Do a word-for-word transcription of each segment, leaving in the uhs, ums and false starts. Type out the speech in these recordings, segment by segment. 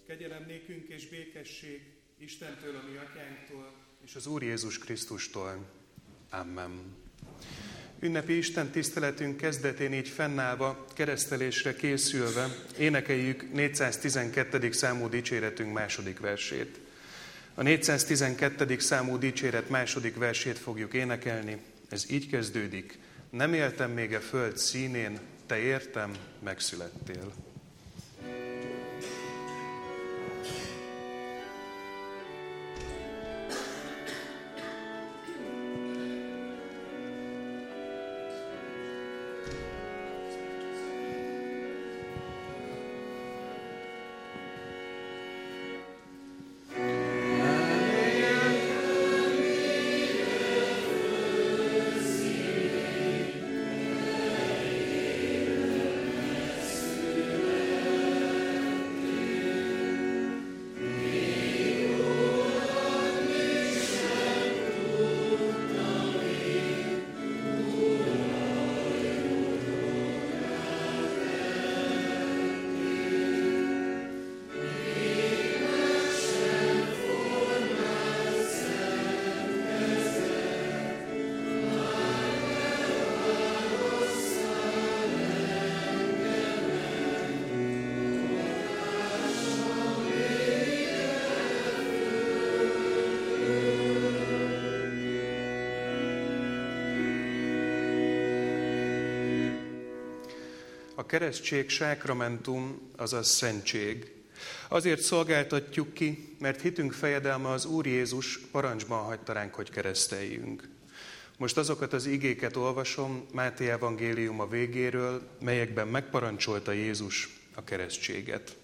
Kegyelem nékünk és békesség Istentől, a mi atyánktól, és az Úr Jézus Krisztustól. Amen. Ünnepi Isten tiszteletünk kezdetén így fennállva, keresztelésre készülve énekeljük négyszáztizenkettedik számú dicséretünk második versét. A négyszáztizenkettedik számú dicséret második versét fogjuk énekelni. Ez így kezdődik. Nem éltem még a föld színén, te értem, megszülettél. A keresztség sákramentum, azaz szentség. Azért szolgáltatjuk ki, mert hitünk fejedelme az Úr Jézus parancsban hagyta ránk, hogy kereszteljünk. Most azokat az igéket olvasom Máté evangéliuma végéről, melyekben megparancsolta Jézus a keresztséget.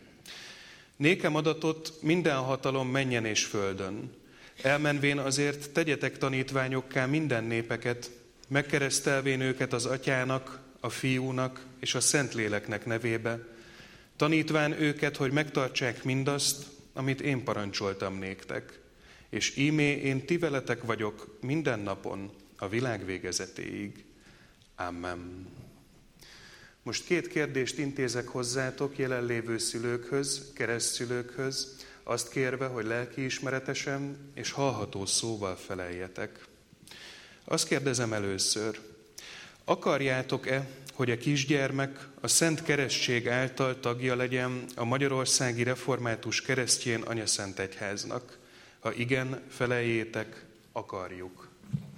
Nékem adatott minden hatalom mennyen és földön. Elmenvén azért tegyetek tanítványokká minden népeket, megkeresztelvén őket az Atyának, a Fiúnak és a Szentléleknek nevébe, tanítván őket, hogy megtartsák mindazt, amit én parancsoltam néktek, és íme én ti veletek vagyok minden napon, a világ végezetéig. Amen. Most két kérdést intézek hozzátok, jelenlévő szülőkhöz, keresztszülőkhöz, azt kérve, hogy lelkiismeretesen és hallható szóval feleljetek. Azt kérdezem először, akarjátok-e, hogy a kisgyermek a Szent Keresztség által tagja legyen a Magyarországi Református Keresztjén Anyaszent Egyháznak? Ha igen, feleljétek, akarjuk.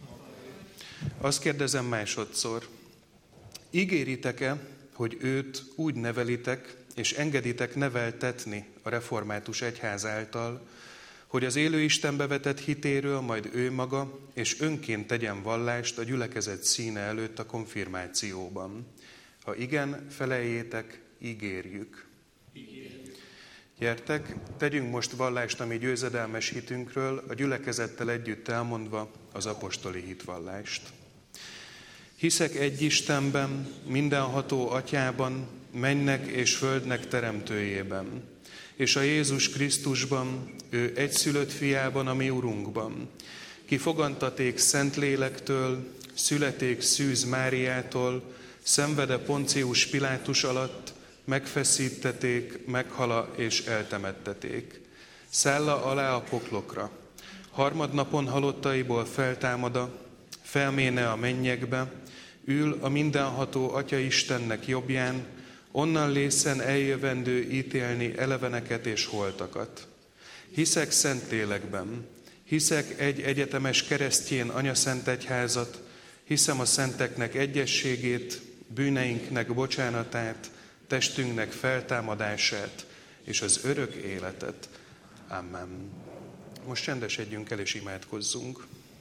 Azt kérdezem másodszor, ígéritek-e, hogy őt úgy nevelitek és engeditek neveltetni a Református Egyház által, hogy az élő Istenbe vetett hitéről majd ő maga és önként tegyen vallást a gyülekezet színe előtt a konfirmációban. Ha igen, feleljétek, ígérjük. ígérjük. Gyertek, tegyünk most vallást a mi győzedelmes hitünkről, a gyülekezettel együtt elmondva az apostoli hitvallást. Hiszek egy Istenben, mindenható Atyában, mennek és földnek teremtőjében, és a Jézus Krisztusban, ő egyszülött fiában, a mi Urunkban, ki fogantaték Szentlélektől, születék Szűz Máriától, szenvede Poncius Pilátus alatt, megfeszítették, meghala és eltemetteték. Szálla alá a poklokra. Harmadnapon halottaiból feltámada, felméne a mennyekbe, ül a mindenható Atya Istennek jobbján, onnan lészen eljövendő ítélni eleveneket és holtakat. Hiszek Szentlélekben, hiszek egy egyetemes keresztjén Anyaszent Egyházat, hiszem a szenteknek egyességét, bűneinknek bocsánatát, testünknek feltámadását és az örök életet. Amen. Most csendesedjünk el és imádkozzunk.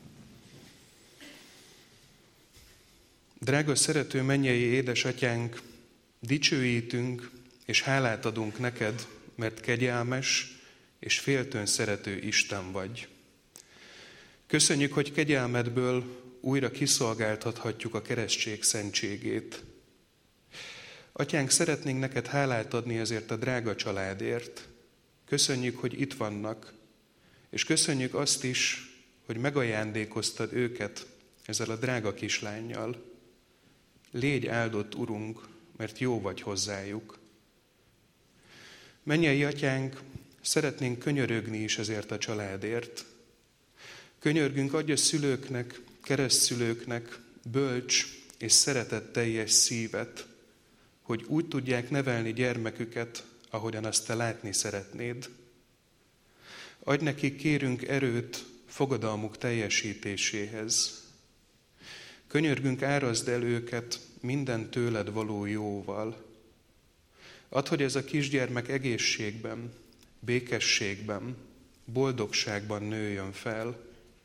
Drága szerető mennyei édesatyánk, dicsőítünk és hálát adunk neked, mert kegyelmes és féltőn szerető Isten vagy. Köszönjük, hogy kegyelmedből újra kiszolgáltathatjuk a keresztség szentségét. Atyánk, szeretnénk neked hálát adni ezért a drága családért. Köszönjük, hogy itt vannak, és köszönjük azt is, hogy megajándékoztad őket ezzel a drága kislánnyal. Légy áldott, Urunk, mert jó vagy hozzájuk. Mennyei Atyánk, szeretnénk könyörögni is ezért a családért. Könyörgünk, adj a szülőknek, keresztszülőknek bölcs és szeretetteljes szívet, hogy úgy tudják nevelni gyermeküket, ahogyan azt te látni szeretnéd. Adj nekik, kérünk, erőt fogadalmuk teljesítéséhez. Könyörgünk, árazd el őket minden tőled való jóval. Add, hogy ez a kisgyermek egészségben, békességben, boldogságban nőjön fel.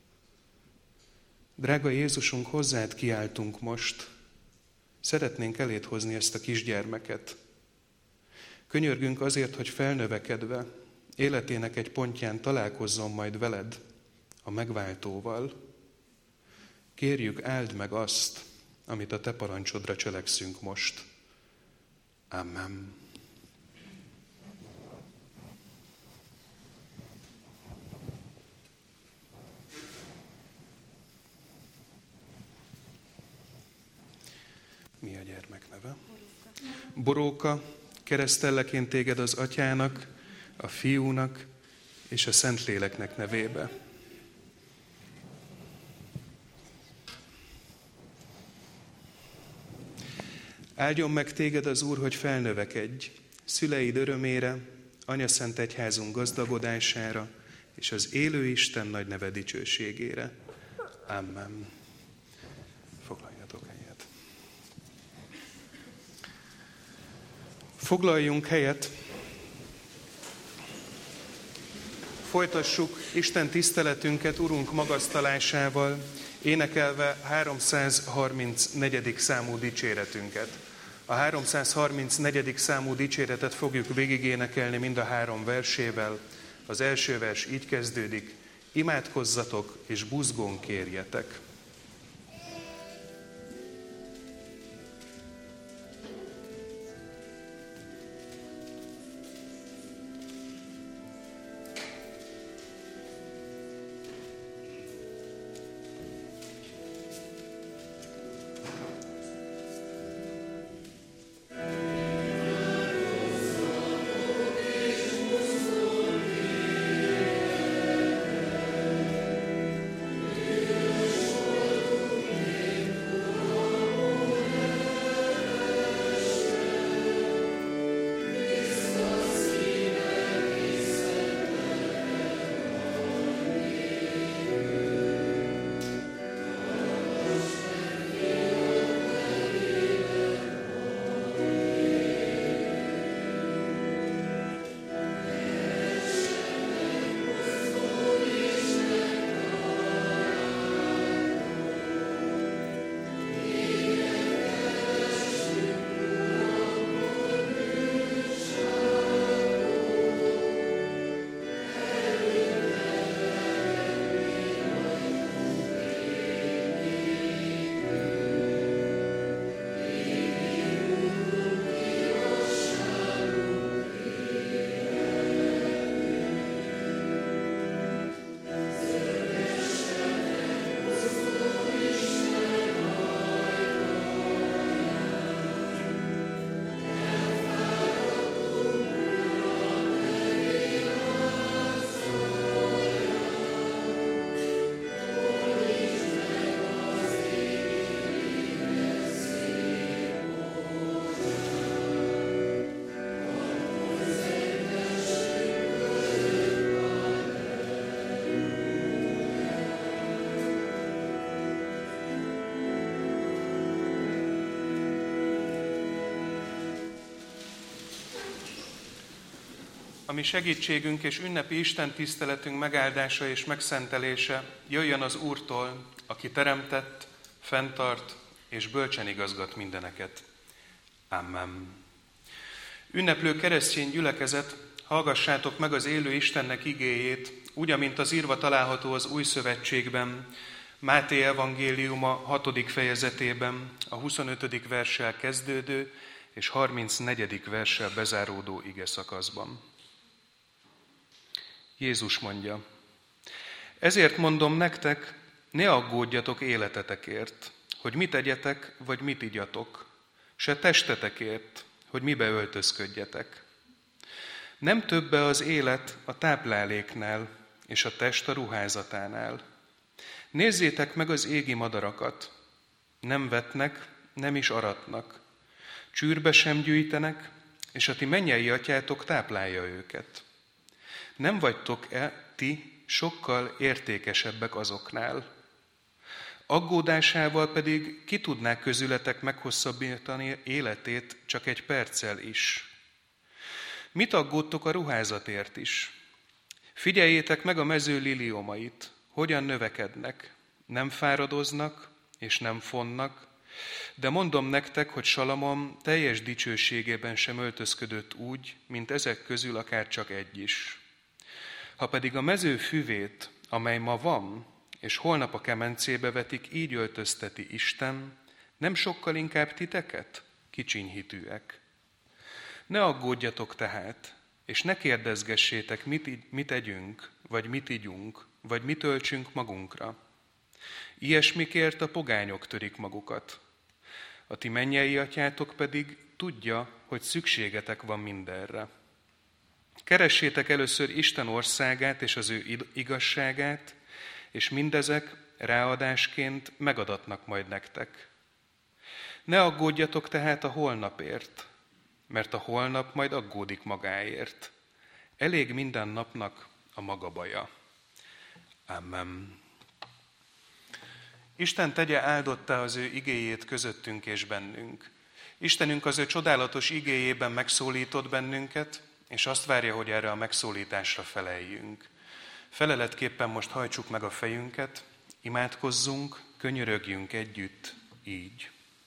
Drága Jézusunk, hozzád kiáltunk most. Szeretnénk eléd hozni ezt a kisgyermeket. Könyörgünk azért, hogy felnövekedve, életének egy pontján találkozzon majd veled, a megváltóval. Kérjük, áld meg azt, amit a te parancsodra cselekszünk most. Amen. Mi a gyermek neve? Boróka, keresztelleként téged az Atyának, a Fiúnak és a Szentléleknek nevébe. Áldjon meg téged az Úr, hogy felnövekedj, szüleid örömére, Anyaszent Egyházunk gazdagodására, és az élő Isten nagy neve dicsőségére. Amen. Foglaljatok helyet. Foglaljunk helyet. Folytassuk Isten tiszteletünket Urunk magasztalásával, énekelve háromszázharmincnegyedik számú dicséretünket. A háromszázharmincnegyedik számú dicséretet fogjuk végigénekelni mind a három versével. Az első vers így kezdődik: imádkozzatok és buzgón kérjetek. A mi segítségünk és ünnepi Isten tiszteletünk megáldása és megszentelése jöjjön az Úrtól, aki teremtett, fenntart és bölcsen igazgat mindeneket. Amen. Ünneplő keresztény gyülekezet, hallgassátok meg az élő Istennek igéjét, úgy, amint az írva található az Új Szövetségben, Máté evangéliuma hatodik fejezetében, a huszonötödik verssel kezdődő és harmincnegyedik verssel bezáródó ige szakaszban. Jézus mondja: ezért mondom nektek, ne aggódjatok életetekért, hogy mit egyetek, vagy mit igyatok, se testetekért, hogy mibe öltözködjetek. Nem többe az élet a tápláléknál, és a test a ruházatánál. Nézzétek meg az égi madarakat. Nem vetnek, nem is aratnak. Csűrbe sem gyűjtenek, és a ti mennyei atyátok táplálja őket. Nem vagytok-e ti sokkal értékesebbek azoknál? Aggódásával pedig ki tudná közületek meghosszabbítani életét csak egy perccel is. Mit aggódtok a ruházatért is? Figyeljétek meg a mező liliomait, hogyan növekednek, nem fáradoznak és nem fonnak, de mondom nektek, hogy Salamon teljes dicsőségében sem öltözködött úgy, mint ezek közül akár csak egy is. Ha pedig a mező füvét, amely ma van, és holnap a kemencébe vetik, így öltözteti Isten, nem sokkal inkább titeket, kicsinyhitűek. Ne aggódjatok tehát, és ne kérdezgessétek, mit, mit együnk, vagy mit igyunk, vagy mit öltsünk magunkra. Ilyesmikért a pogányok törik magukat. A ti mennyei atyátok pedig tudja, hogy szükségetek van mindenre. Keressétek először Isten országát és az ő igazságát, és mindezek ráadásként megadatnak majd nektek. Ne aggódjatok tehát a holnapért, mert a holnap majd aggódik magáért. Elég minden napnak a maga baja. Amen. Isten tegye áldottá az ő igéjét közöttünk és bennünk. Istenünk az ő csodálatos igéjében megszólított bennünket, és azt várja, hogy erre a megszólításra feleljünk. Feleletképpen most hajtsuk meg a fejünket, imádkozzunk, könyörögjünk együtt így.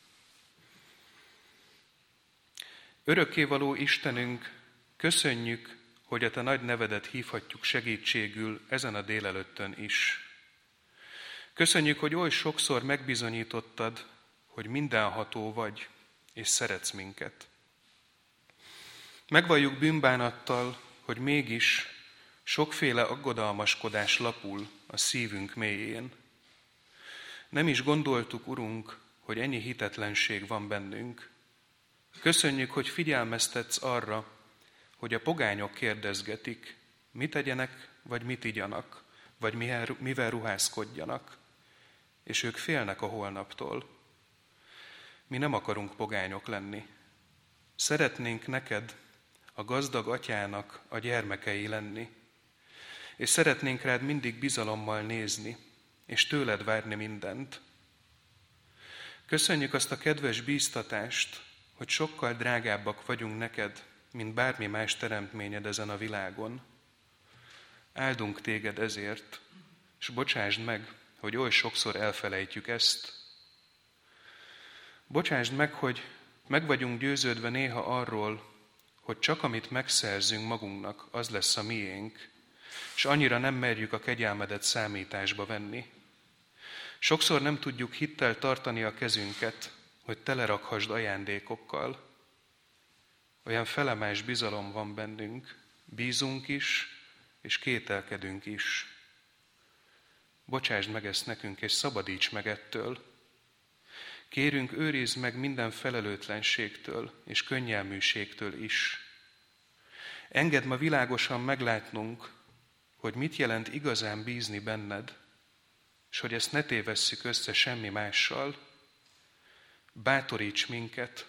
Örökkévaló Istenünk, köszönjük, hogy a te nagy nevedet hívhatjuk segítségül ezen a délelőttön is. Köszönjük, hogy oly sokszor megbizonyítottad, hogy mindenható vagy, és szeretsz minket. Megvalljuk bűnbánattal, hogy mégis sokféle aggodalmaskodás lapul a szívünk mélyén. Nem is gondoltuk, Urunk, hogy ennyi hitetlenség van bennünk. Köszönjük, hogy figyelmeztetsz arra, hogy a pogányok kérdezgetik, mit tegyenek, vagy mit igyanak, vagy mivel ruházkodjanak, és ők félnek a holnaptól. Mi nem akarunk pogányok lenni. Szeretnénk neked, a gazdag atyának a gyermekei lenni, és szeretnénk rád mindig bizalommal nézni, és tőled várni mindent. Köszönjük azt a kedves bíztatást, hogy sokkal drágábbak vagyunk neked, mint bármi más teremtményed ezen a világon. Áldunk téged ezért, és bocsásd meg, hogy oly sokszor elfelejtjük ezt. Bocsásd meg, hogy meg vagyunk győződve néha arról, hogy csak amit megszerzünk magunknak, az lesz a miénk, és annyira nem merjük a kegyelmedet számításba venni. Sokszor nem tudjuk hittel tartani a kezünket, hogy telerakhasd ajándékokkal. Olyan felemás bizalom van bennünk, bízunk is, és kételkedünk is. Bocsásd meg ezt nekünk, és szabadíts meg ettől. Kérünk, őrizd meg minden felelőtlenségtől és könnyelműségtől is. Engedd ma világosan meglátnunk, hogy mit jelent igazán bízni benned, és hogy ezt ne tévesszük össze semmi mással. Bátoríts minket,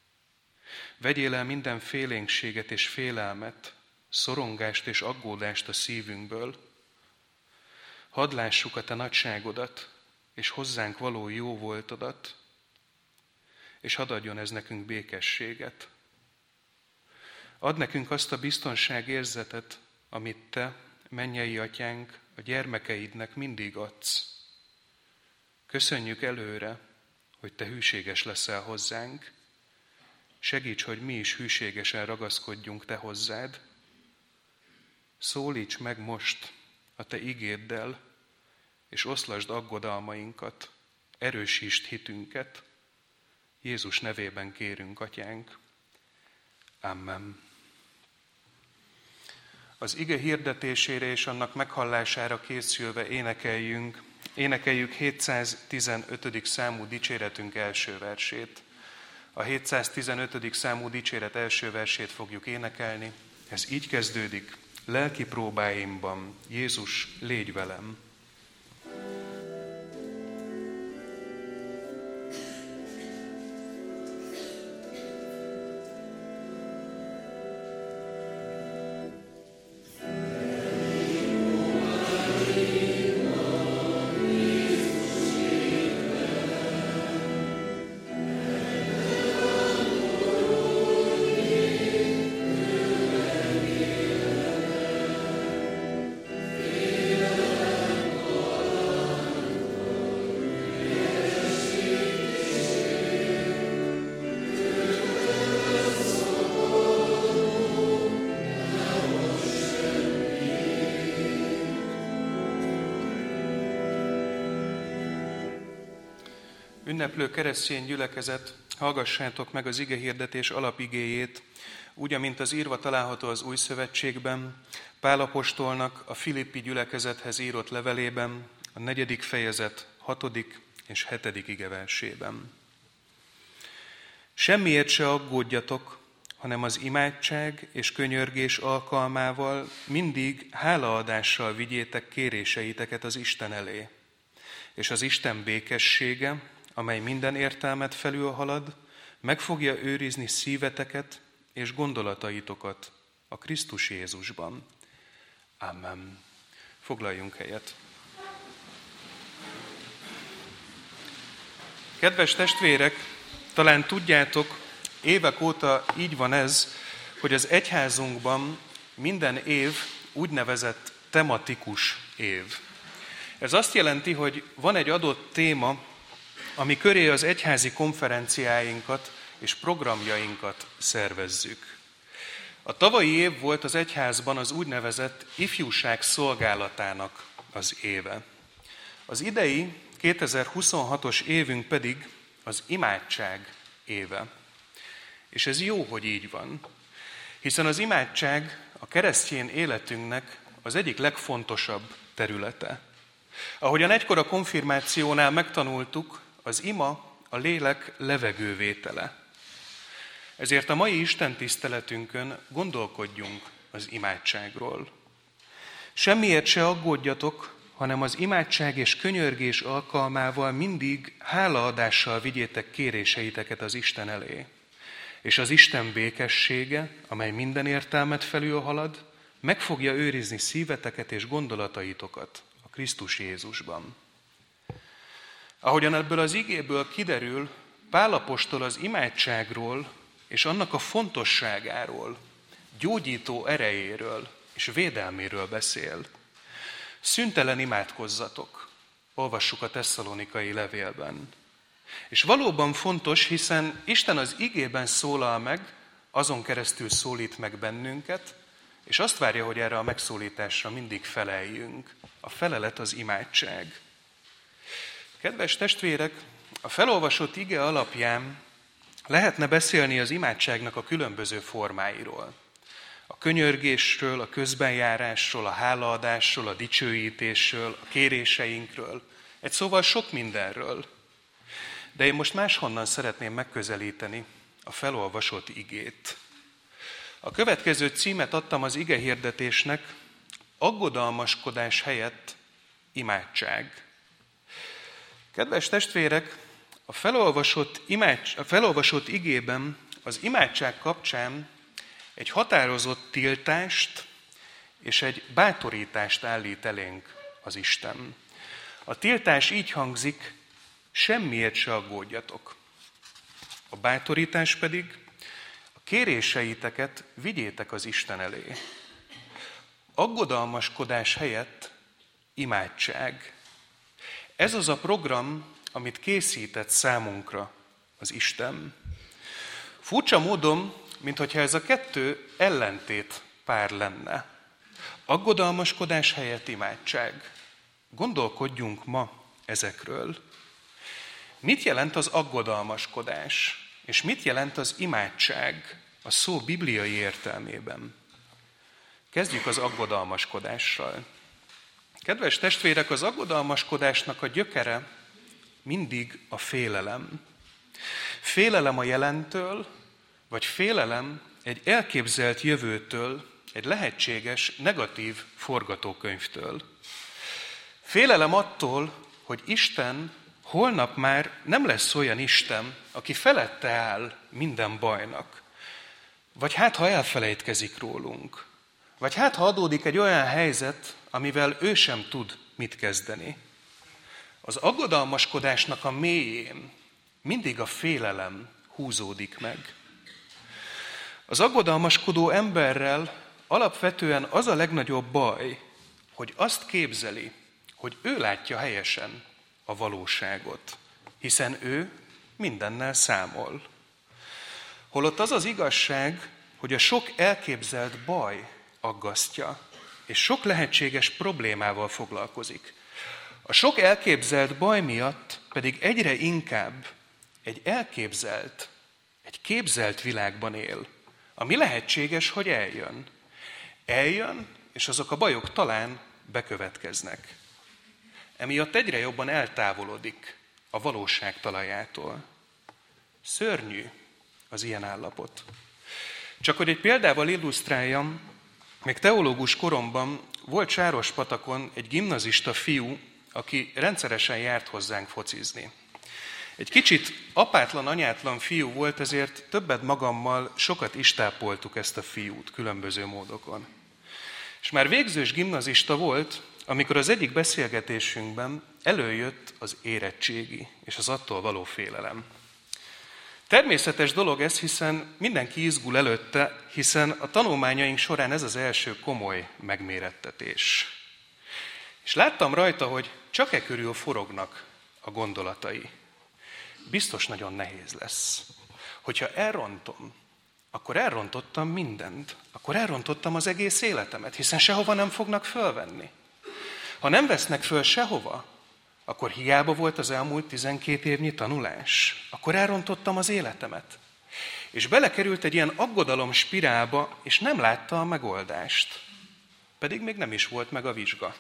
vegyél el minden félénkséget és félelmet, szorongást és aggódást a szívünkből. Hadd lássuk a te nagyságodat, és hozzánk való jó voltodat, és hadd adjon ez nekünk békességet. Add nekünk azt a biztonságérzetet, amit te, mennyei atyánk, a gyermekeidnek mindig adsz. Köszönjük előre, hogy te hűséges leszel hozzánk. Segíts, hogy mi is hűségesen ragaszkodjunk te hozzád. Szólíts meg most a te igéddel, és oszlasd aggodalmainkat, erősítsd hitünket. Jézus nevében kérünk, atyánk. Amen. Az ige hirdetésére és annak meghallására készülve énekeljünk, énekeljük hétszáztizenötödik számú dicséretünk első versét. A hétszáztizenötödik számú dicséret első versét fogjuk énekelni. Ez így kezdődik: lelki próbáimban, Jézus, légy velem. Ünneplő keresztény gyülekezet, hallgassátok meg az igehirdetés alapigéjét, úgy, amint az írva található az Új Szövetségben, Pál apostolnak a Filippi gyülekezethez írott levelében, a negyedik fejezet hatodik és hetedik igeversében. Semmiért se aggódjatok, hanem az imádság és könyörgés alkalmával mindig hálaadással vigyétek kéréseiteket az Isten elé, és az Isten békessége, amely minden értelmet felülhalad, meg fogja őrizni szíveteket és gondolataitokat a Krisztus Jézusban. Amen. Foglaljunk helyet. Kedves testvérek, talán tudjátok, évek óta így van ez, hogy az egyházunkban minden év úgynevezett tematikus év. Ez azt jelenti, hogy van egy adott téma, ami köré az egyházi konferenciáinkat és programjainkat szervezzük. A tavalyi év volt az egyházban az úgynevezett ifjúság szolgálatának az éve. Az idei kétezer-huszonhatos évünk pedig az imádság éve. És ez jó, hogy így van, hiszen az imádság a keresztény életünknek az egyik legfontosabb területe. Ahogyan egykor a konfirmációnál megtanultuk, az ima a lélek levegővétele. Ezért a mai istentiszteletünkön gondolkodjunk az imádságról. Semmiért se aggódjatok, hanem az imádság és könyörgés alkalmával mindig hálaadással vigyétek kéréseiteket az Isten elé. És az Isten békessége, amely minden értelmet felülhalad, meg fogja őrizni szíveteket és gondolataitokat a Krisztus Jézusban. Ahogyan ebből az igéből kiderül, Pál apostol az imádságról és annak a fontosságáról, gyógyító erejéről és védelméről beszél. Szüntelen imádkozzatok, olvassuk a tesszalonikai levélben. És valóban fontos, hiszen Isten az igében szólal meg, azon keresztül szólít meg bennünket, és azt várja, hogy erre a megszólításra mindig feleljünk. A felelet az imádság. Kedves testvérek, a felolvasott ige alapján lehetne beszélni az imádságnak a különböző formáiról. A könyörgésről, a közbenjárásról, a hálaadásról, a dicsőítésről, a kéréseinkről, egy szóval sok mindenről. De én most máshonnan szeretném megközelíteni a felolvasott igét. A következő címet adtam az igehirdetésnek: aggodalmaskodás helyett imádság. Kedves testvérek, a felolvasott, imád, a felolvasott igében az imádság kapcsán egy határozott tiltást és egy bátorítást állít elénk az Isten. A tiltás így hangzik: semmiért se aggódjatok. A bátorítás pedig: a kéréseiteket vigyétek az Isten elé. Aggodalmaskodás helyett imádság. Ez az a program, amit készített számunkra az Isten. Furcsa módon, minthogyha ez a kettő ellentét pár lenne. Aggodalmaskodás helyett imádság. Gondolkodjunk ma ezekről. Mit jelent az aggodalmaskodás, és mit jelent az imádság a szó bibliai értelmében? Kezdjük az aggodalmaskodással. Kedves testvérek, az aggodalmaskodásnak a gyökere mindig a félelem. Félelem a jelentől, vagy félelem egy elképzelt jövőtől, egy lehetséges negatív forgatókönyvtől. Félelem attól, hogy Isten holnap már nem lesz olyan Isten, aki felette áll minden bajnak. Vagy hát, ha elfelejtkezik rólunk. Vagy hát, ha adódik egy olyan helyzet, amivel ő sem tud mit kezdeni. Az aggodalmaskodásnak a mélyén mindig a félelem húzódik meg. Az aggodalmaskodó emberrel alapvetően az a legnagyobb baj, hogy azt képzeli, hogy ő látja helyesen a valóságot, hiszen ő mindennel számol. Holott az az igazság, hogy a sok elképzelt baj aggasztja, és sok lehetséges problémával foglalkozik. A sok elképzelt baj miatt pedig egyre inkább egy elképzelt, egy képzelt világban él, ami lehetséges, hogy eljön. Eljön, és azok a bajok talán bekövetkeznek. Emiatt egyre jobban eltávolodik a valóság talajától. Szörnyű az ilyen állapot. Csak hogy egy példával illusztráljam, még teológus koromban volt Sárospatakon egy gimnazista fiú, aki rendszeresen járt hozzánk focizni. Egy kicsit apátlan, anyátlan fiú volt, ezért többet magammal sokat istápoltuk ezt a fiút különböző módokon. És már végzős gimnazista volt, amikor az egyik beszélgetésünkben előjött az érettségi és az attól való félelem. Természetes dolog ez, hiszen mindenki izgul előtte, hiszen a tanulmányaink során ez az első komoly megmérettetés. És láttam rajta, hogy csak e körül forognak a gondolatai. Biztos nagyon nehéz lesz. Hogyha elrontom, akkor elrontottam mindent. Akkor elrontottam az egész életemet, hiszen sehova nem fognak fölvenni. Ha nem vesznek föl sehova, akkor hiába volt az elmúlt tizenkét évnyi tanulás. Akkor elrontottam az életemet. És belekerült egy ilyen aggodalom spirálba, és nem látta a megoldást. Pedig még nem is volt meg a vizsga.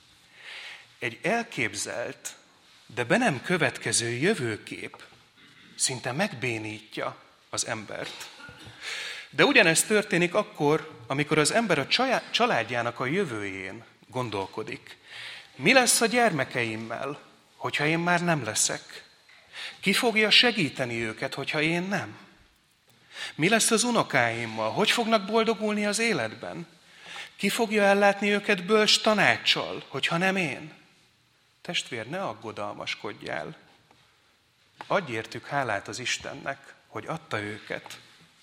Egy elképzelt, de be nem következő jövőkép szinte megbénítja az embert. De ugyanezt történik akkor, amikor az ember a családjának a jövőjén gondolkodik. Mi lesz a gyermekeimmel, hogyha én már nem leszek? Ki fogja segíteni őket, hogyha én nem? Mi lesz az unokáimmal? Hogy fognak boldogulni az életben? Ki fogja ellátni őket bölcs tanáccsal, hogyha nem én? Testvér, ne aggodalmaskodjál. Adj értük hálát az Istennek, hogy adta őket.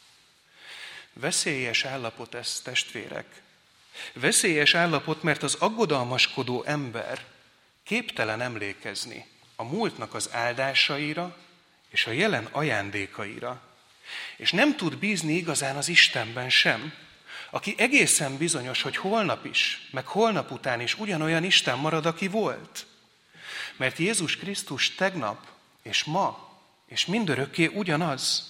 Veszélyes állapot ez, testvérek. Veszélyes állapot, mert az aggodalmaskodó ember képtelen emlékezni a múltnak az áldásaira és a jelen ajándékaira. És nem tud bízni igazán az Istenben sem, aki egészen bizonyos, hogy holnap is, meg holnap után is ugyanolyan Isten marad, aki volt. Mert Jézus Krisztus tegnap és ma és mindörökké ugyanaz.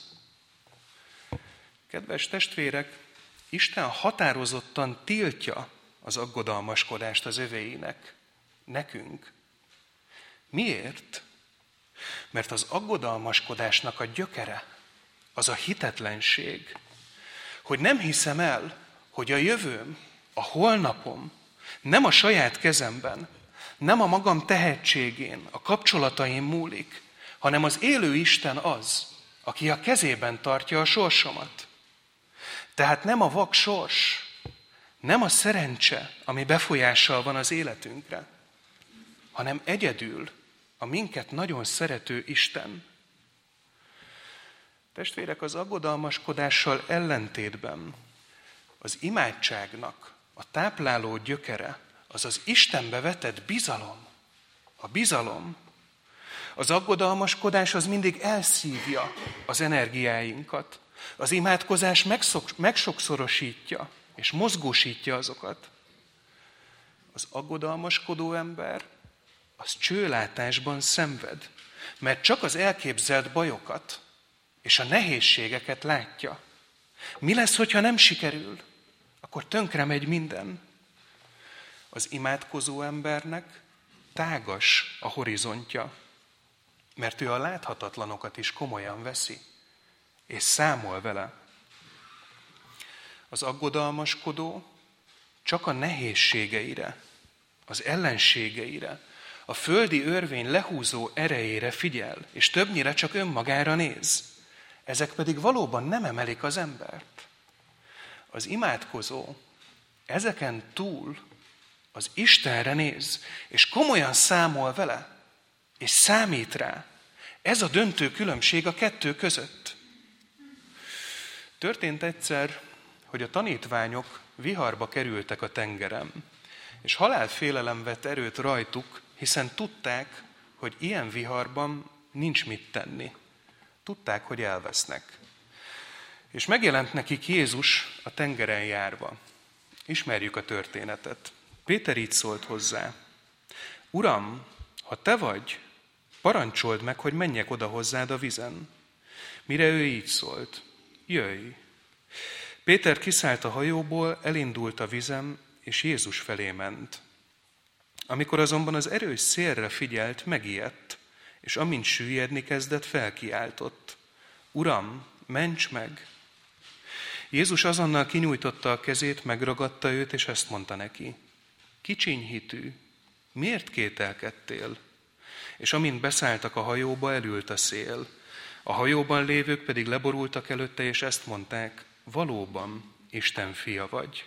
Kedves testvérek, Isten határozottan tiltja az aggodalmaskodást az övéinek, nekünk. Miért? Mert az aggodalmaskodásnak a gyökere az a hitetlenség, hogy nem hiszem el, hogy a jövőm, a holnapom nem a saját kezemben, nem a magam tehetségén, a kapcsolataim múlik, hanem az élő Isten az, aki a kezében tartja a sorsomat. Tehát nem a vak sors, nem a szerencse, ami befolyással van az életünkre, hanem egyedül a minket nagyon szerető Isten. Testvérek, az aggodalmaskodással ellentétben az imádságnak a tápláló gyökere az az Istenbe vetett bizalom. A bizalom. Az aggodalmaskodás az mindig elszívja az energiáinkat. Az imádkozás megszok, megsokszorosítja és mozgósítja azokat. Az aggodalmaskodó ember az csőlátásban szenved, mert csak az elképzelt bajokat és a nehézségeket látja. Mi lesz, hogyha nem sikerül? Akkor tönkre megy minden. Az imádkozó embernek tágas a horizontja, mert ő a láthatatlanokat is komolyan veszi, és számol vele. Az aggodalmaskodó csak a nehézségeire, az ellenségeire, a földi örvény lehúzó erejére figyel, és többnyire csak önmagára néz. Ezek pedig valóban nem emelik az embert. Az imádkozó ezeken túl az Istenre néz, és komolyan számol vele, és számít rá. Ez a döntő különbség a kettő között. Történt egyszer, hogy a tanítványok viharba kerültek a tengeren, és halálfélelem vett erőt rajtuk, hiszen tudták, hogy ilyen viharban nincs mit tenni. Tudták, hogy elvesznek. És megjelent nekik Jézus a tengeren járva. Ismerjük a történetet. Péter így szólt hozzá: Uram, ha te vagy, parancsold meg, hogy menjek oda hozzád a vizen. Mire ő így szólt: Jöjj! Péter kiszállt a hajóból, elindult a vizen, és Jézus felé ment. Amikor azonban az erős szélre figyelt, megijedt, és amint süllyedni kezdett, felkiáltott: Uram, ments meg! Jézus azonnal kinyújtotta a kezét, megragadta őt, és ezt mondta neki: Kicsiny hitű, miért kételkedtél? És amint beszálltak a hajóba, elült a szél. A hajóban lévők pedig leborultak előtte, és ezt mondták: Valóban Isten fia vagy.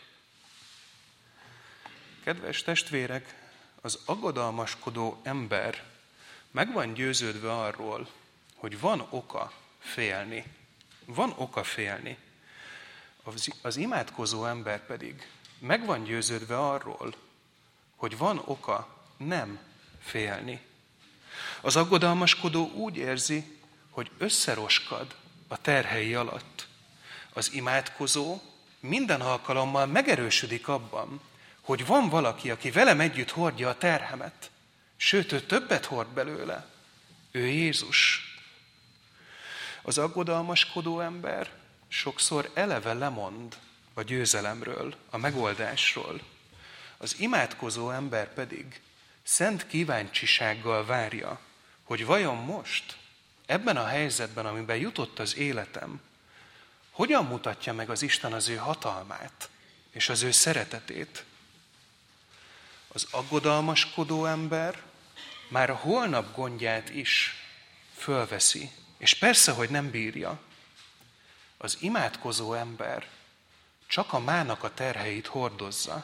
Kedves testvérek, az aggodalmaskodó ember meg van győződve arról, hogy van oka félni. Van oka félni. Az, az imádkozó ember pedig meg van győződve arról, hogy van oka nem félni. Az aggodalmaskodó úgy érzi, hogy összeroskad a terhei alatt. Az imádkozó minden alkalommal megerősödik abban, hogy van valaki, aki velem együtt hordja a terhemet. Sőt, ő többet hord belőle. Ő Jézus. Az aggodalmaskodó ember sokszor eleve lemond a győzelemről, a megoldásról. Az imádkozó ember pedig szent kíváncsisággal várja, hogy vajon most, ebben a helyzetben, amiben jutott az életem, hogyan mutatja meg az Isten az ő hatalmát és az ő szeretetét. Az aggodalmaskodó ember már a holnap gondját is fölveszi, és persze, hogy nem bírja. Az imádkozó ember csak a mának a terheit hordozza.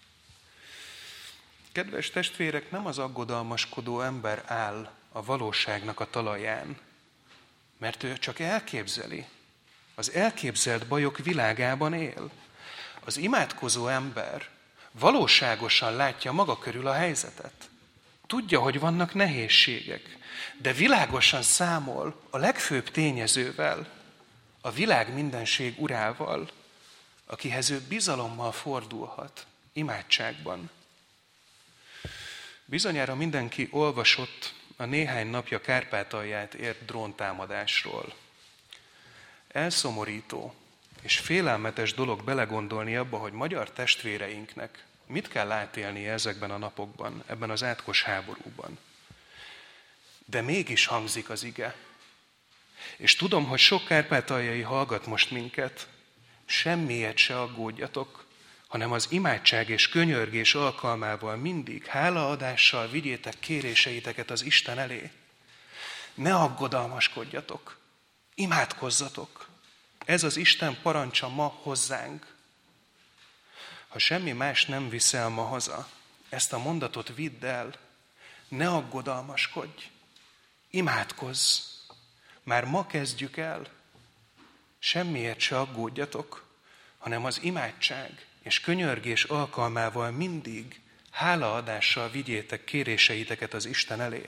Kedves testvérek, nem az aggodalmaskodó ember áll a valóságnak a talaján, mert ő csak elképzeli. Az elképzelt bajok világában él. Az imádkozó ember valóságosan látja maga körül a helyzetet. Tudja, hogy vannak nehézségek, de világosan számol a legfőbb tényezővel, a világ mindenség urával, akihez ő bizalommal fordulhat imádságban. Bizonyára mindenki olvasott a néhány napja Kárpátalját ért dróntámadásról. Elszomorító és félelmetes dolog belegondolni abba, hogy magyar testvéreinknek mit kell átélnie ezekben a napokban, ebben az átkos háborúban. De mégis hangzik az ige. És tudom, hogy sok kárpátaljai hallgat most minket. Semmiért se aggódjatok, hanem az imádság és könyörgés alkalmával mindig hálaadással vigyétek kéréseiteket az Isten elé. Ne aggodalmaskodjatok, imádkozzatok. Ez az Isten parancsa ma hozzánk. Ha semmi más nem viszel ma haza, ezt a mondatot vidd el, ne aggodalmaskodj, imádkozz. Már ma kezdjük el, semmiért se aggódjatok, hanem az imádság és könyörgés alkalmával mindig hálaadással vigyétek kéréseiteket az Isten elé.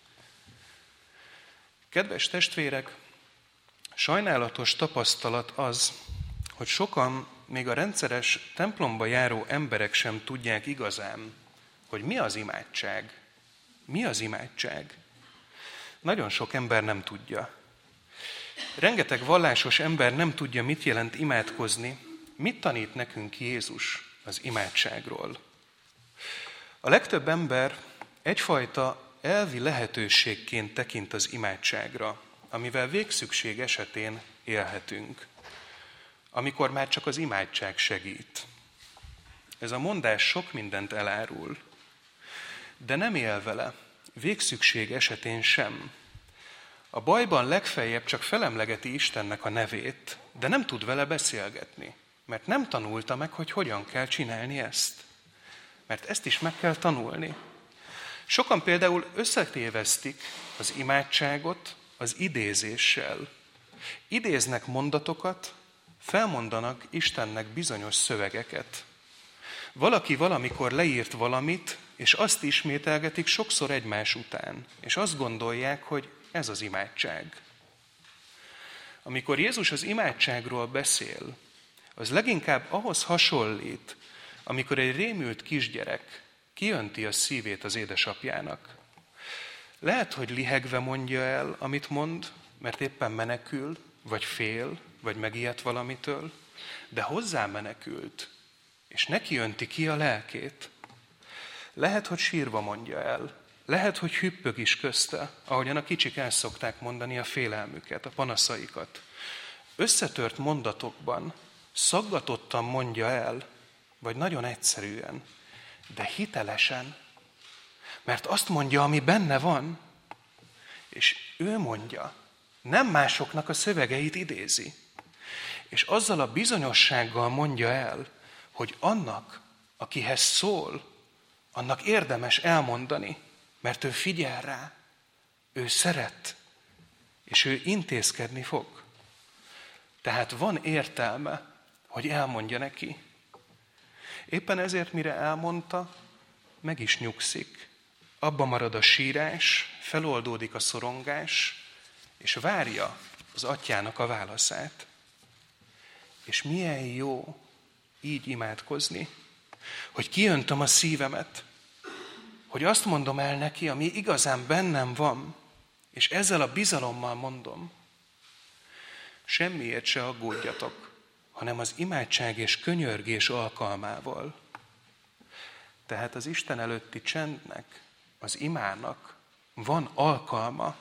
Kedves testvérek, sajnálatos tapasztalat az, hogy sokan, még a rendszeres templomba járó emberek sem tudják igazán, hogy mi az imádság. Mi az imádság? Nagyon sok ember nem tudja. Rengeteg vallásos ember nem tudja, mit jelent imádkozni, mit tanít nekünk Jézus az imádságról. A legtöbb ember egyfajta elvi lehetőségként tekint az imádságra, amivel végszükség esetén élhetünk. amikor már csak az imádság segít. Ez a mondás sok mindent elárul, de nem él vele, végszükség esetén sem. A bajban legfeljebb csak felemlegeti Istennek a nevét, de nem tud vele beszélgetni, mert nem tanulta meg, hogy hogyan kell csinálni ezt. Mert ezt is meg kell tanulni. Sokan például összetévesztik az imádságot az idézéssel. Idéznek mondatokat, felmondanak Istennek bizonyos szövegeket. Valaki valamikor leírt valamit, és azt ismételgetik sokszor egymás után, és azt gondolják, hogy ez az imádság. Amikor Jézus az imádságról beszél, az leginkább ahhoz hasonlít, amikor egy rémült kisgyerek kiönti a szívét az édesapjának. Lehet, hogy lihegve mondja el, amit mond, mert éppen menekül, vagy fél, vagy megijedt valamitől, de hozzá menekült, és neki önti ki a lelkét. Lehet, hogy sírva mondja el, lehet, hogy hüppög is közte, ahogyan a kicsik el szokták mondani a félelmüket, a panaszaikat. Összetört mondatokban, szaggatottan mondja el, vagy nagyon egyszerűen, de hitelesen, mert azt mondja, ami benne van, és ő mondja, nem másoknak a szövegeit idézi, és azzal a bizonyossággal mondja el, hogy annak, akihez szól, annak érdemes elmondani, mert ő figyel rá, ő szeret, és ő intézkedni fog. Tehát van értelme, hogy elmondja neki. Éppen ezért, mire elmondta, meg is nyugszik. Abba marad a sírás, feloldódik a szorongás, és várja az atyának a válaszát. És milyen jó így imádkozni, hogy kiöntöm a szívemet, hogy azt mondom el neki, ami igazán bennem van, és ezzel a bizalommal mondom. Semmiért se aggódjatok, hanem az imádság és könyörgés alkalmával. Tehát az Isten előtti csendnek, az imának van alkalma.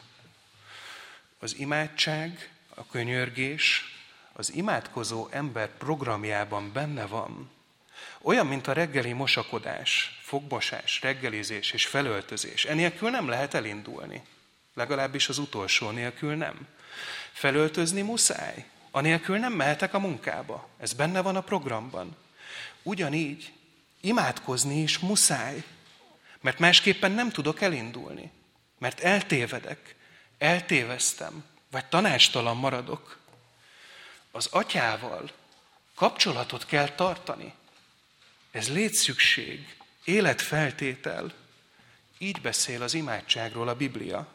Az imádság, a könyörgés az imádkozó ember programjában benne van. Olyan, mint a reggeli mosakodás, fogmosás, reggelizés és felöltözés. Enélkül nem lehet elindulni. Legalábbis az utolsó nélkül nem. Felöltözni muszáj. Anélkül nem mehetek a munkába. Ez benne van a programban. Ugyanígy imádkozni is muszáj. Mert másképpen nem tudok elindulni. Mert eltévedek, eltéveztem, vagy tanácstalan maradok. Az atyával kapcsolatot kell tartani. Ez létszükség, életfeltétel. Így beszél az imádságról a Biblia.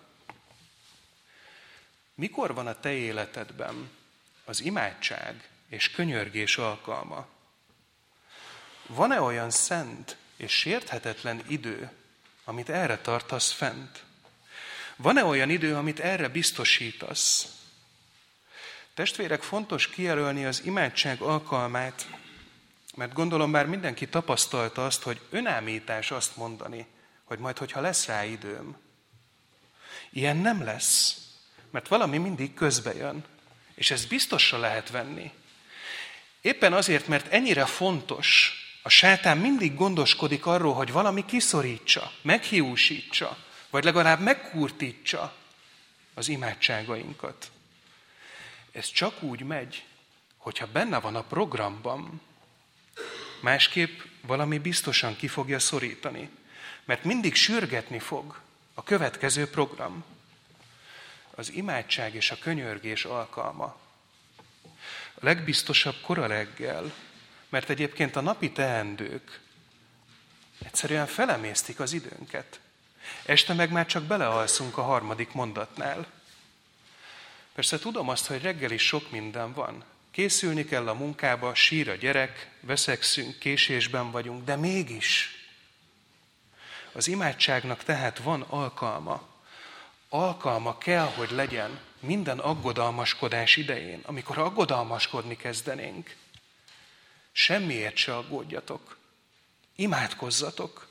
Mikor van a te életedben az imádság és könyörgés alkalma? Van-e olyan szent és sérthetetlen idő, amit erre tartasz fent? Van-e olyan idő, amit erre biztosítasz? Testvérek, fontos kijelölni az imádság alkalmát, mert gondolom már mindenki tapasztalta azt, hogy önállítás azt mondani, hogy majd, hogyha lesz rá időm. Ilyen nem lesz, mert valami mindig közbe jön, és ezt biztosra lehet venni. Éppen azért, mert ennyire fontos, a sátán mindig gondoskodik arról, hogy valami kiszorítsa, meghiúsítsa, vagy legalább megkurtítsa az imádságainkat. Ez csak úgy megy, hogyha benne van a programban, másképp valami biztosan ki fogja szorítani, mert mindig sürgetni fog a következő program. Az imádság és a könyörgés alkalma. A legbiztosabb kora reggel, mert egyébként a napi teendők egyszerűen felemésztik az időnket. Este meg már csak belealszunk a harmadik mondatnál. Persze tudom azt, hogy reggel is sok minden van. Készülni kell a munkába, sír a gyerek, veszekszünk, késésben vagyunk, de mégis az imádságnak tehát van alkalma. Alkalma kell, hogy legyen minden aggodalmaskodás idején, amikor aggodalmaskodni kezdenénk. Semmiért se aggódjatok. Imádkozzatok.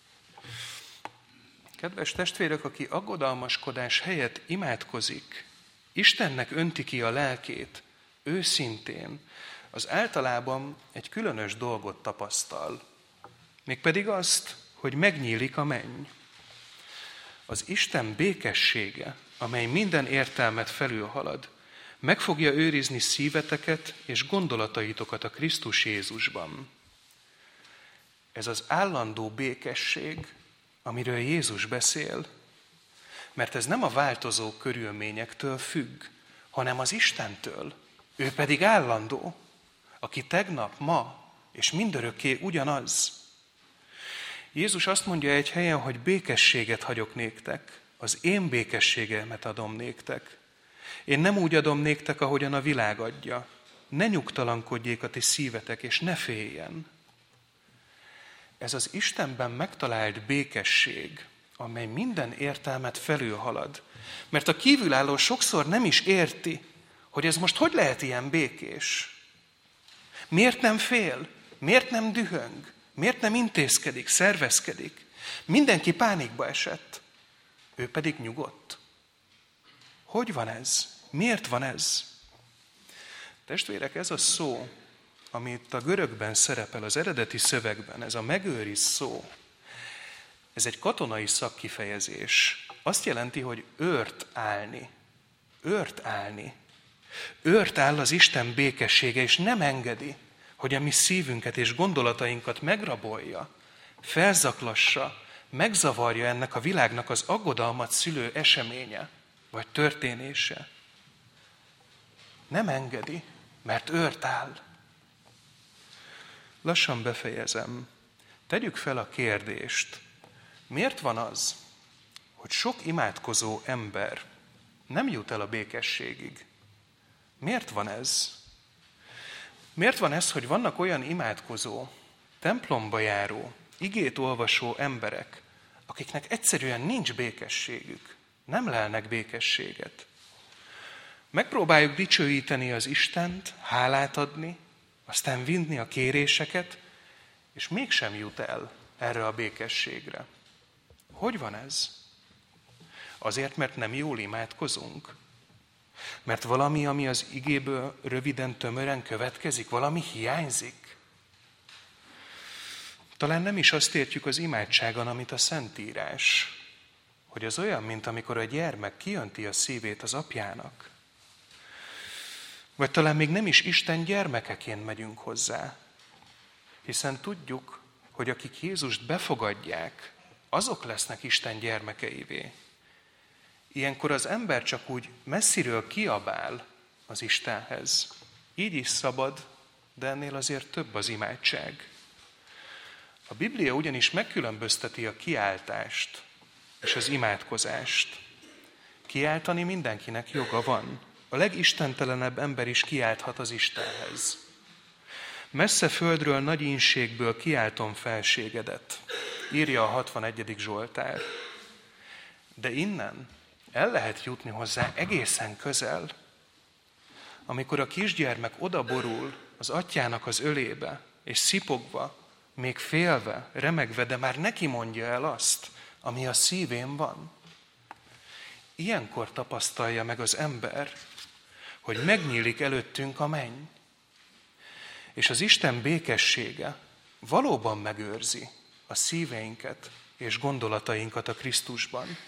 Kedves testvérek, aki aggodalmaskodás helyett imádkozik, Istennek önti ki a lelkét, őszintén, az általában egy különös dolgot tapasztal. Mégpedig azt, hogy megnyílik a menny. Az Isten békessége, amely minden értelmet felülhalad, meg fogja őrizni szíveteket és gondolataitokat a Krisztus Jézusban. Ez az állandó békesség, amiről Jézus beszél, mert ez nem a változó körülményektől függ, hanem az Istentől. Ő pedig állandó, aki tegnap, ma és mindörökké ugyanaz. Jézus azt mondja egy helyen, hogy békességet hagyok néktek, az én békességemet adom néktek. Én nem úgy adom néktek, ahogyan a világ adja. Ne nyugtalankodjék a ti szívetek, és ne féljen. Ez az Istenben megtalált békesség, amely minden értelmet felülhalad. Mert a kívülálló sokszor nem is érti, hogy ez most hogy lehet ilyen békés. Miért nem fél? Miért nem dühöng? Miért nem intézkedik, szervezkedik? Mindenki pánikba esett. Ő pedig nyugodt. Hogy van ez? Miért van ez? Testvérek, ez a szó, ami itt a görögben szerepel, az eredeti szövegben, ez a megőriz szó, ez egy katonai szakkifejezés. Azt jelenti, hogy őrt állni. Őrt állni. Őrt áll az Isten békessége, és nem engedi, hogy a mi szívünket és gondolatainkat megrabolja, felzaklassa, megzavarja ennek a világnak az aggodalmat szülő eseménye, vagy történése. Nem engedi, mert őrt áll. Lassan befejezem. Tegyük fel a kérdést. Miért van az, hogy sok imádkozó ember nem jut el a békességig? Miért van ez? Miért van ez, hogy vannak olyan imádkozó, templomba járó, igét olvasó emberek, akiknek egyszerűen nincs békességük, nem lelnek békességet? Megpróbáljuk dicsőíteni az Istent, hálát adni, aztán vinni a kéréseket, és mégsem jut el erre a békességre. Hogy van ez? Azért, mert nem jól imádkozunk? Mert valami, ami az igéből röviden, tömören következik, valami hiányzik? Talán nem is azt értjük az imádságon, amit a Szentírás, hogy az olyan, mint amikor a gyermek kijönti a szívét az apjának. Vagy talán még nem is Isten gyermekeként megyünk hozzá, hiszen tudjuk, hogy akik Jézust befogadják, azok lesznek Isten gyermekeivé. Ilyenkor az ember csak úgy messziről kiabál az Istenhez. Így is szabad, de ennél azért több az imádság. A Biblia ugyanis megkülönbözteti a kiáltást és az imádkozást. Kiáltani mindenkinek joga van. A legistentelenebb ember is kiálthat az Istenhez. Messze földről, nagy ínségből kiáltom felségedet, írja a hatvanegyedik Zsoltár. De innen el lehet jutni hozzá egészen közel, amikor a kisgyermek odaborul az atyának az ölébe, és szipogva, még félve, remegve, de már neki mondja el azt, ami a szívén van. Ilyenkor tapasztalja meg az ember, hogy megnyílik előttünk a menny, és az Isten békessége valóban megőrzi a szíveinket és gondolatainkat a Krisztusban.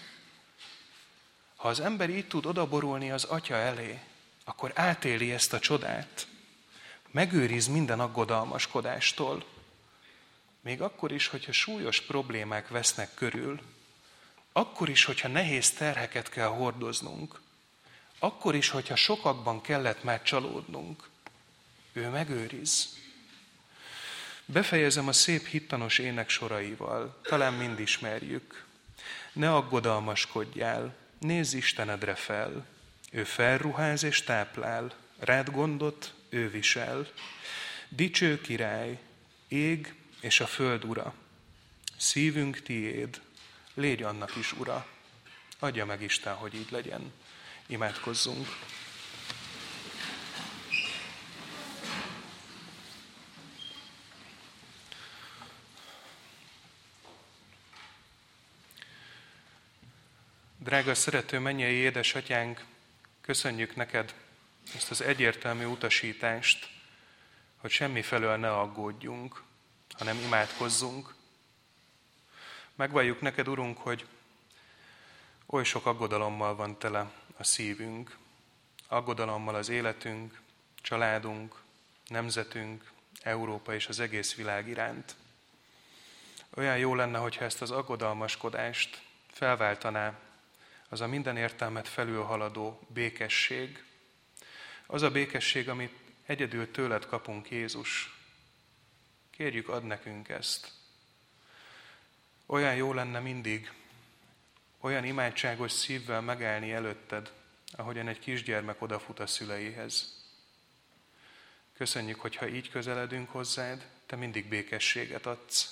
Ha az ember így tud odaborulni az Atya elé, akkor átéli ezt a csodát, megőriz minden aggodalmaskodástól, még akkor is, hogyha súlyos problémák vesznek körül, akkor is, hogyha nehéz terheket kell hordoznunk, akkor is, hogyha sokakban kellett már csalódnunk, ő megőriz. Befejezem a szép hittanos ének soraival, talán mind ismerjük. Ne aggodalmaskodjál, nézz Istenedre fel, ő felruház és táplál, rád gondot ő visel. Dicső király, ég és a föld ura, szívünk tiéd, légy annak is ura. Adja meg Isten, hogy így legyen. Imádkozzunk. Drága, szerető mennyei édesatyánk, köszönjük neked ezt az egyértelmű utasítást, hogy semmifelől ne aggódjunk, hanem imádkozzunk. Megvalljuk neked, Urunk, hogy oly sok aggodalommal van tele a szívünk, aggodalommal az életünk, családunk, nemzetünk, Európa és az egész világ iránt. Olyan jó lenne, hogyha ezt az aggodalmaskodást felváltaná az a minden értelmet felülhaladó békesség, az a békesség, amit egyedül tőled kapunk, Jézus. Kérjük, add nekünk ezt. Olyan jó lenne mindig, olyan imádságos szívvel megállni előtted, ahogyan egy kisgyermek odafut a szüleihez. Köszönjük, hogyha így közeledünk hozzád, te mindig békességet adsz.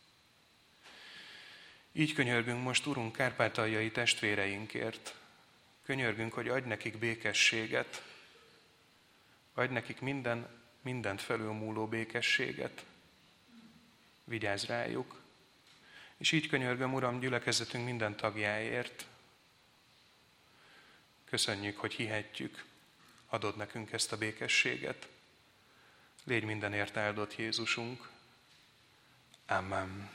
Így könyörgünk most, Urunk, kárpátaljai testvéreinkért. Könyörgünk, hogy adj nekik békességet, adj nekik minden, mindent felülmúló békességet. Vigyázz rájuk. És így könyörgöm, Uram, gyülekezetünk minden tagjáért. Köszönjük, hogy hihetjük, adod nekünk ezt a békességet. Légy mindenért áldott, Jézusunk. Amen.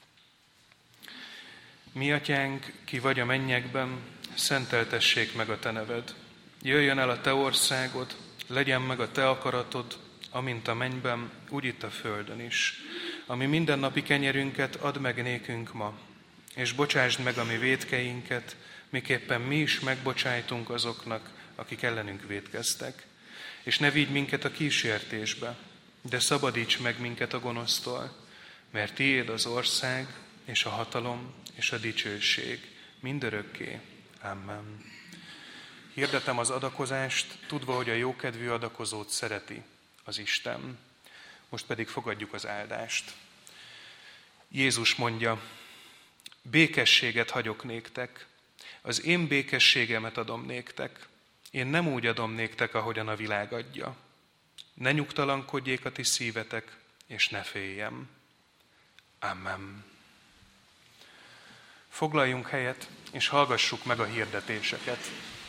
Mi atyánk, ki vagy a mennyekben, szenteltessék meg a te neved. Jöjjön el a te országod, legyen meg a te akaratod, amint a mennyben, úgy itt a földön is. Ami mindennapi kenyerünket add meg nékünk ma, és bocsásd meg a mi vétkeinket, miképpen mi is megbocsájtunk azoknak, akik ellenünk vétkeztek. És ne vigy minket a kísértésbe, de szabadíts meg minket a gonosztól, mert tiéd az ország, és a hatalom, és a dicsőség mindörökké. Amen. Hirdetem az adakozást, tudva, hogy a jókedvű adakozót szereti az Isten. Most pedig fogadjuk az áldást. Jézus mondja, békességet hagyok néktek, az én békességemet adom néktek, én nem úgy adom néktek, ahogyan a világ adja. Ne nyugtalankodjék a ti szívetek, és ne féljem. Amen. Foglaljunk helyet, és hallgassuk meg a hirdetéseket.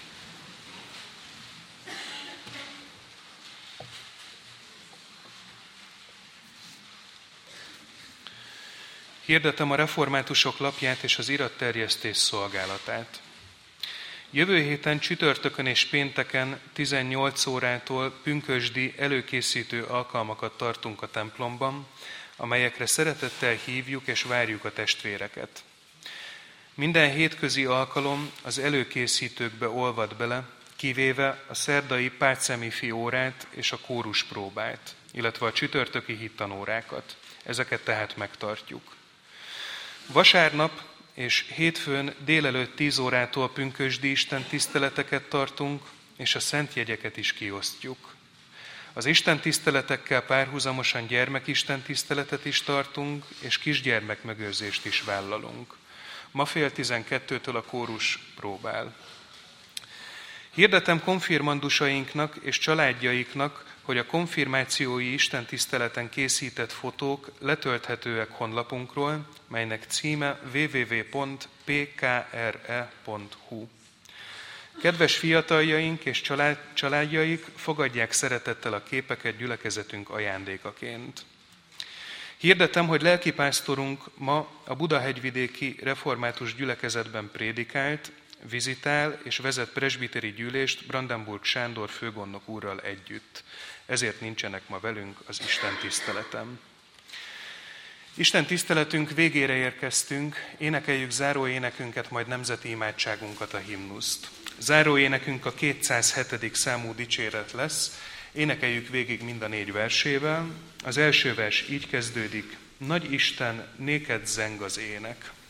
Hirdetem a reformátusok lapját és az iratterjesztés szolgálatát. Jövő héten csütörtökön és pénteken tizennyolc órától pünkösdi előkészítő alkalmakat tartunk a templomban, amelyekre szeretettel hívjuk és várjuk a testvéreket. Minden hétközi alkalom az előkészítőkbe olvad bele, kivéve a szerdai Pácemifi órát és a kórus próbát, illetve a csütörtöki hittanórákat. Ezeket tehát megtartjuk. Vasárnap és hétfőn délelőtt tíz órától pünkösdi Isten tiszteleteket tartunk, és a szent jegyeket is kiosztjuk. Az Isten tiszteletekkel párhuzamosan gyermekisten tiszteletet is tartunk, és kisgyermek megőrzést is vállalunk. Ma fél tizenkettőtől a kórus próbál. Hirdetem konfirmandusainknak és családjaiknak, hogy a konfirmációi istentiszteleten készített fotók letölthetőek honlapunkról, melynek címe double-u double-u double-u pont p k r e pont h u. Kedves fiataljaink és család, családjaik, fogadják szeretettel a képeket gyülekezetünk ajándékaként. Hirdetem, hogy lelkipásztorunk ma a Budahegyvidéki Református Gyülekezetben prédikált, vizitál és vezet presbiteri gyűlést Brandenburg Sándor főgondnok úrral együtt. Ezért nincsenek ma velünk az Isten tiszteletem. Isten tiszteletünk végére érkeztünk, énekeljük záróénekünket, majd nemzeti imádságunkat, a himnuszt. Záróénekünk a kétszázhetedik számú dicséret lesz, énekeljük végig mind a négy versével. Az első vers így kezdődik, Nagy Isten, néked zeng az ének.